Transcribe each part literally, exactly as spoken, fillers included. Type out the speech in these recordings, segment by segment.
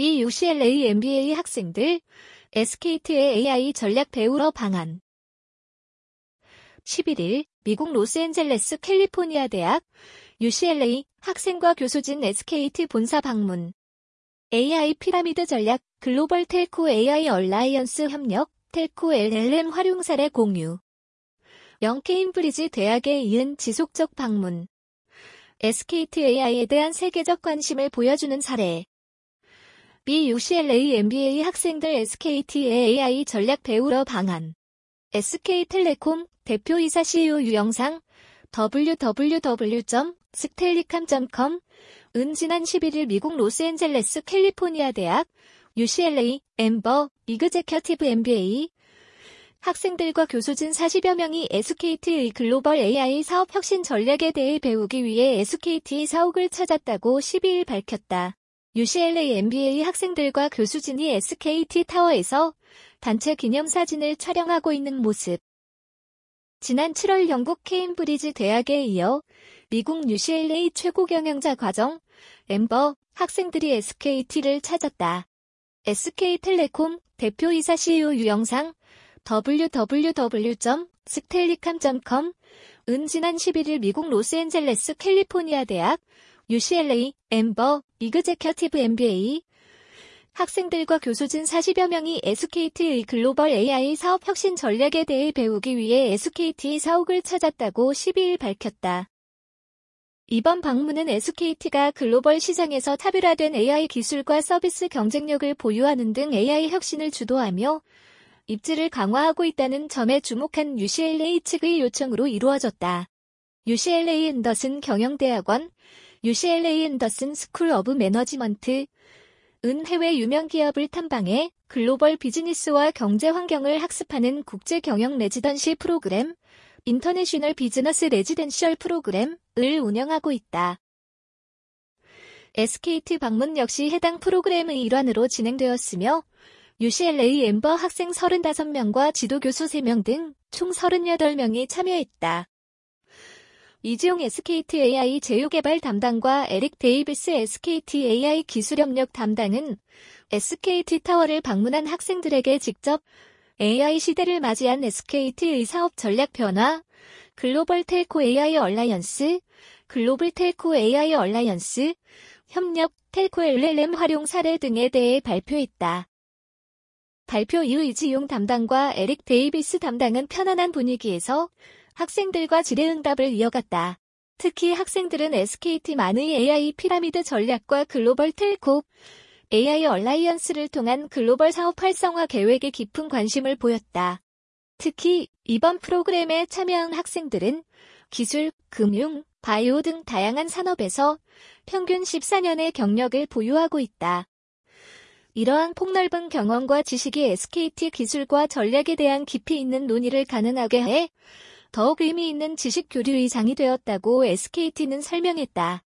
미 유씨엘에이 엠비에이 학생들 에스케이트의 에이아이 전략 배우러 방한. 십일일 미국 로스앤젤레스 캘리포니아 대학 유씨엘에이 학생과 교수진 에스케이티 본사 방문. 에이아이 피라미드 전략 글로벌 텔코 에이아이 얼라이언스 협력 텔코 엘엘엠 활용 사례 공유. 영 케임브리지 대학에 이은 지속적 방문. 에스케이트 에이아이에 대한 세계적 관심을 보여주는 사례. 미 유씨엘에이 엠비에이 학생들 에스케이트의 에이아이 전략 배우러 방한. 에스케이텔레콤 대표이사 씨이오 유영상 더블유 더블유 더블유 점 스텔리캄 점 컴 은 지난 십일일 미국 로스앤젤레스 캘리포니아 대학 유씨엘에이 엠버 이그제큐티브 엠비에이 학생들과 교수진 사십여 명이 에스케이트의 글로벌 에이아이 사업 혁신 전략에 대해 배우기 위해 에스케이티 사옥을 찾았다고 십이일 밝혔다. 유씨엘에이 엠비에이 학생들과 교수진이 에스케이티 타워에서 단체 기념사진을 촬영하고 있는 모습. 지난 칠월 영국 케임브리지 대학에 이어 미국 유씨엘에이 최고 경영자 과정 엠버 학생들이 에스케이티를 찾았다. 에스케이텔레콤 대표이사 씨이오 유영상 더블유 더블유 더블유 점 스텔리캄 점 컴 은 지난 십일일 미국 로스앤젤레스 캘리포니아 대학 유씨엘에이 엠버 이그제큐티브 엠비에이 학생들과 교수진 사십여 명이 에스케이티의 글로벌 에이아이 사업 혁신 전략에 대해 배우기 위해 에스케이티 사옥을 찾았다고 십이일 밝혔다. 이번 방문은 에스케이티가 글로벌 시장에서 차별화된 에이아이 기술과 서비스 경쟁력을 보유하는 등 에이아이 혁신을 주도하며 입지를 강화하고 있다는 점에 주목한 유씨엘에이 측의 요청으로 이루어졌다. 유씨엘에이 앤더슨 경영대학원, 유씨엘에이 앤더슨 스쿨 오브 매너지먼트 은 해외 유명 기업을 탐방해 글로벌 비즈니스와 경제 환경을 학습하는 국제 경영 레지던시 프로그램, 인터내셔널 비즈너스 레지덴셜 프로그램을 운영하고 있다. 에스케이티 방문 역시 해당 프로그램의 일환으로 진행되었으며 유씨엘에이 엠버 학생 서른다섯 명과 지도교수 세 명 등 총 서른여덟 명이 참여했다. 이지용 에스케이트 에이아이 제휴개발 담당과 에릭 데이비스 에스케이티 에이아이 기술협력 담당은 에스케이티 타워를 방문한 학생들에게 직접 에이아이 시대를 맞이한 에스케이티의 사업 전략 변화, 글로벌 텔코 에이아이 얼라이언스, 글로벌 텔코 에이아이 얼라이언스, 협력, 텔코 엘엘엠 활용 사례 등에 대해 발표했다. 발표 이후 이지용 담당과 에릭 데이비스 담당은 편안한 분위기에서 학생들과 질의응답을 이어갔다. 특히 학생들은 에스케이티만의 에이아이 피라미드 전략과 글로벌 텔코 에이아이 얼라이언스를 통한 글로벌 사업 활성화 계획에 깊은 관심을 보였다. 특히 이번 프로그램에 참여한 학생들은 기술, 금융, 바이오 등 다양한 산업에서 평균 십사 년의 경력을 보유하고 있다. 이러한 폭넓은 경험과 지식이 에스케이티 기술과 전략에 대한 깊이 있는 논의를 가능하게 해 더욱 의미 있는 지식 교류의 장이 되었다고 에스케이티는 설명했다.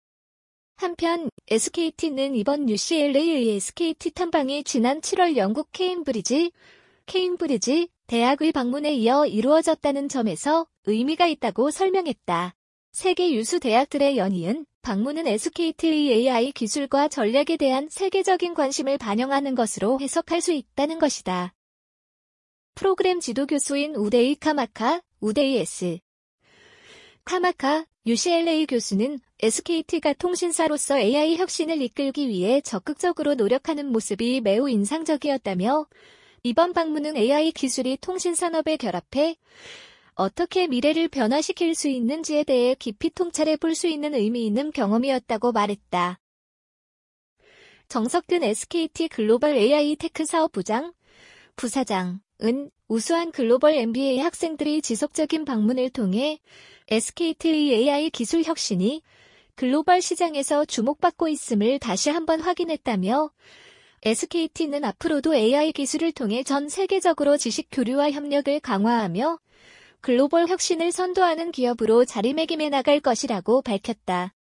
한편 에스케이티는 이번 유씨엘에이의 에스케이티 탐방이 지난 칠월 영국 케임브리지, 케임브리지 대학의 방문에 이어 이루어졌다는 점에서 의미가 있다고 설명했다. 세계 유수 대학들의 연이은 방문은 에스케이티의 에이아이 기술과 전략에 대한 세계적인 관심을 반영하는 것으로 해석할 수 있다는 것이다. 프로그램 지도교수인 우데이 카마카, 우데이 S. 카마카, 유씨엘에이 교수는 에스케이티가 통신사로서 에이아이 혁신을 이끌기 위해 적극적으로 노력하는 모습이 매우 인상적이었다며 이번 방문은 에이아이 기술이 통신산업에 결합해 어떻게 미래를 변화시킬 수 있는지에 대해 깊이 통찰해 볼 수 있는 의미 있는 경험이었다고 말했다. 정석근 에스케이티 글로벌 에이아이 테크 사업부장, 부사장은 우수한 글로벌 엠비에이 학생들이 지속적인 방문을 통해 에스케이티의 에이아이 기술 혁신이 글로벌 시장에서 주목받고 있음을 다시 한번 확인했다며 에스케이티는 앞으로도 에이아이 기술을 통해 전 세계적으로 지식 교류와 협력을 강화하며 글로벌 혁신을 선도하는 기업으로 자리매김해 나갈 것이라고 밝혔다.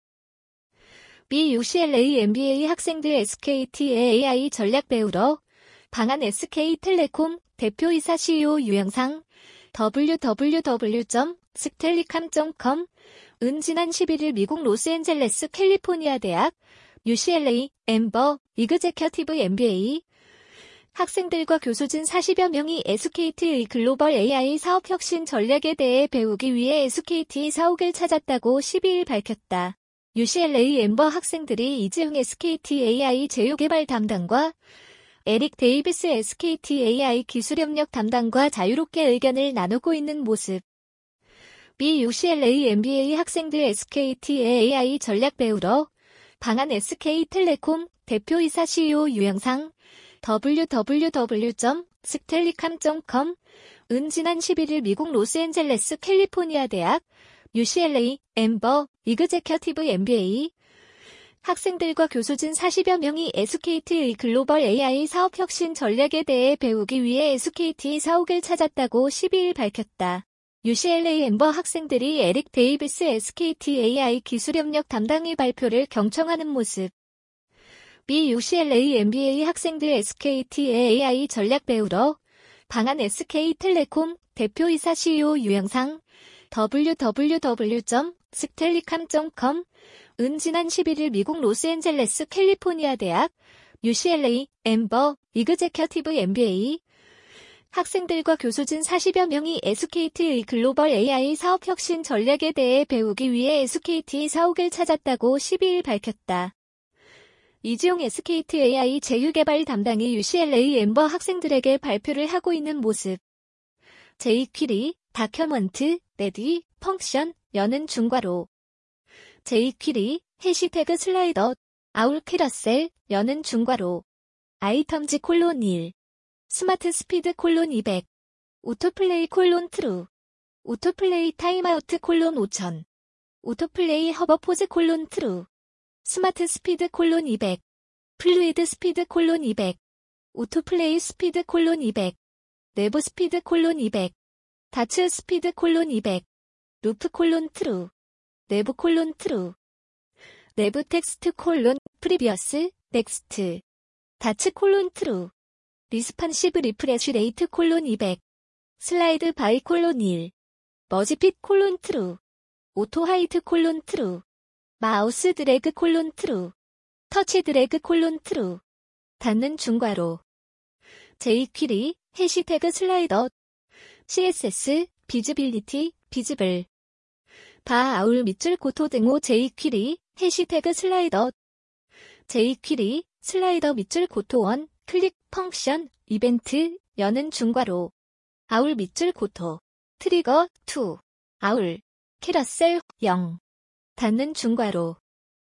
미 유씨엘에이 엠비에이 학생들 에스케이티의 에이아이 전략 배우러 방한 에스케이텔레콤 대표이사 씨이오 유영상 더블유 더블유 더블유 점 스텔리캄 점 컴 은 지난 십일일 미국 로스앤젤레스 캘리포니아 대학 유씨엘에이 엠버 이그제큐티브 엠비에이 학생들과 교수진 사십여 명이 에스케이티의 글로벌 에이아이 사업 혁신 전략에 대해 배우기 위해 에스케이티 사옥을 찾았다고 십이일 밝혔다. 유씨엘에이 엠버 학생들이 이지흥 에스케이티 에이아이 제휴개발 담당과 에릭 데이비스 에스케이티 에이아이 기술협력 담당과 자유롭게 의견을 나누고 있는 모습. 미 유씨엘에이 엠비에이 학생들 에스케이티의 에이아이 전략 배우러 방한 에스케이텔레콤 대표이사 씨이오 유영상 더블유 더블유 더블유 점 스텔리캄 점 컴은 지난 십일일 미국 로스앤젤레스 캘리포니아 대학 유씨엘에이 엠버 이그제큐티브 엠비에이 학생들과 교수진 사십여 명이 에스케이티의 글로벌 에이아이 사업 혁신 전략에 대해 배우기 위해 에스케이티 사옥을 찾았다고 십이일 밝혔다. 유씨엘에이 엠버 학생들이 에릭 데이비스 에스케이티 에이아이 기술협력 담당의 발표를 경청하는 모습. 미 유씨엘에이 엠비에이 학생들 에스케이티의 에이아이 전략 배우러 방한 에스케이텔레콤 대표이사 씨이오 유영상 더블유 더블유 더블유 점 스텔리캄 점 컴은 지난 십일일 미국 로스앤젤레스 캘리포니아 대학 유씨엘에이 엠버 이그제큐티브 엠비에이 학생들과 교수진 사십여 명이 에스케이티의 글로벌 에이아이 사업 혁신 전략에 대해 배우기 위해 에스케이티 사옥을 찾았다고 십이일 밝혔다. 이지용 에스케이티 에이아이 제휴개발 담당이 유씨엘에이 엠버 학생들에게 발표를 하고 있는 모습. 제이퀴리, 다큐먼트, 레디, 펑션, 여는 중괄호. 제이퀴리, 해시태그 슬라이더, 아울 캐러셀, 여는 중괄호. 아이텀즈 콜론 일. 스마트 스피드 콜론 이백. 오토플레이 콜론 트루. 오토플레이 타임아우트 콜론 오천. 오토플레이 허버포즈 콜론 트루. 스마트 스피드 콜론 이백. 플루이드 스피드 콜론 이백. 오토플레이 스피드 콜론 이백. 내부 스피드 콜론 이백. 다츠 스피드 콜론 이백. 루프 콜론 트루. 내부 콜론 트루. 내부 텍스트 콜론 프리비어스 넥스트. 다츠 콜론 트루. 리스판시브 리프레쉬 레이트 콜론 이백. 슬라이드 바이 콜론 일. 머지핏 콜론 트루. 오토 하이트 콜론 트루. 마우스 드래그 콜론 트루. 터치 드래그 콜론 트루. 닫는 중괄호. 제이퀴리, 해시태그 슬라이더. 씨에스에스, 비즈빌리티, 비즈블. 바 아울 밑줄 고토 등호 제이퀴리, 해시태그 슬라이더. 제이퀴리, 슬라이더 밑줄 고토 원, 클릭, 펑션, 이벤트, 여는 중괄호. 아울 밑줄 고토. 트리거, 투. 아울. 캐러셀, 영. 닫는 중괄호.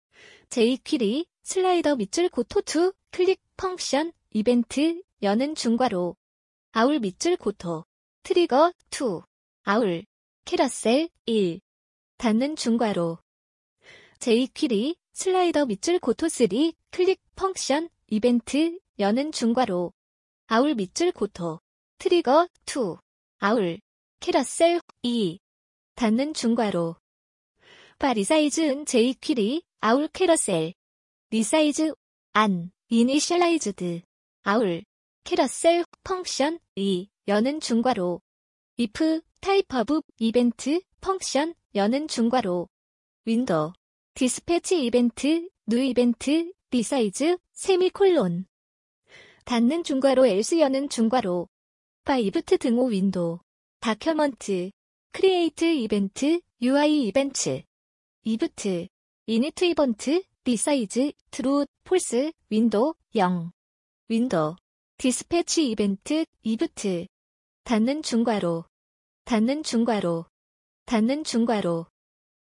제이퀴리, 슬라이더 밑줄 고토 투, 클릭, 펑션, 이벤트, 여는 중괄호. 아울 밑줄 고토. 트리거, 투. 아울. 캐러셀, 일. 닫는 중괄호. 제이퀴리, 슬라이더 밑줄 고토 쓰리, 클릭, 펑션, 이벤트, 여는 중괄호. 아울 밑줄 고토. 트리거, 투. 아울. 캐러셀, 이. 닫는 중괄호. 바 리사이즈은 제이퀴리, 아울 캐러셀. 리사이즈, 안, 이니셜라이즈드. 아울. 캐러셀, 펑션, 이, 여는 중괄호. if, 타입 오브, 이벤트, 펑션, 여는 중괄호. 윈도우. 디스패치 이벤트, 뉴 이벤트, 리사이즈, 세미콜론. 닫는 중괄호 else 여는 중괄호. 바 이브트 등호 윈도우. 다큐먼트. 크리에이트 이벤트, 유아이 이벤트. 이브트. 이니트 이번트, 리사이즈, 트루, 폴스, 윈도우, 영. 윈도우. 디스패치 이벤트, 이브트. 닫는 중괄호. 닫는 중괄호. 닫는 중괄호.